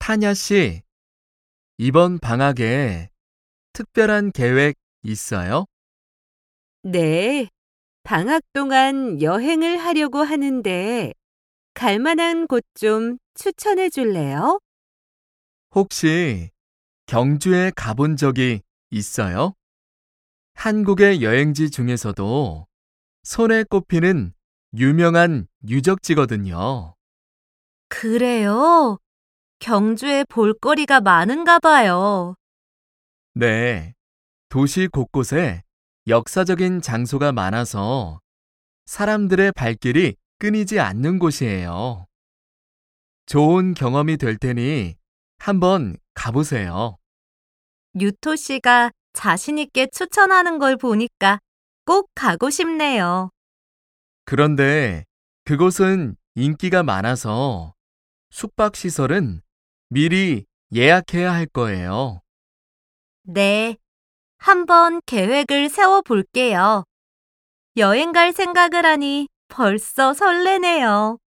타냐 씨, 이번 방학에 특별한 계획 있어요? 네, 방학 동안 여행을 하려고 하는데 갈 만한 곳 좀 추천해 줄래요? 혹시 경주에 가본 적이 있어요? 한국의 여행지 중에서도 손에 꼽히는 유명한 유적지거든요. 그래요? 경주에 볼거리가 많은가 봐요. 네, 도시 곳곳에 역사적인 장소가 많아서 사람들의 발길이 끊이지 않는 곳이에요. 좋은 경험이 될 테니 한번 가보세요. 유토 씨가 자신 있게 추천하는 걸 보니까 꼭 가고 싶네요. 그런데 그곳은 인기가 많아서 숙박시설은 미리 예약해야 할 거예요. 네, 한번 계획을 세워 볼게요. 여행 갈 생각을 하니 벌써 설레네요.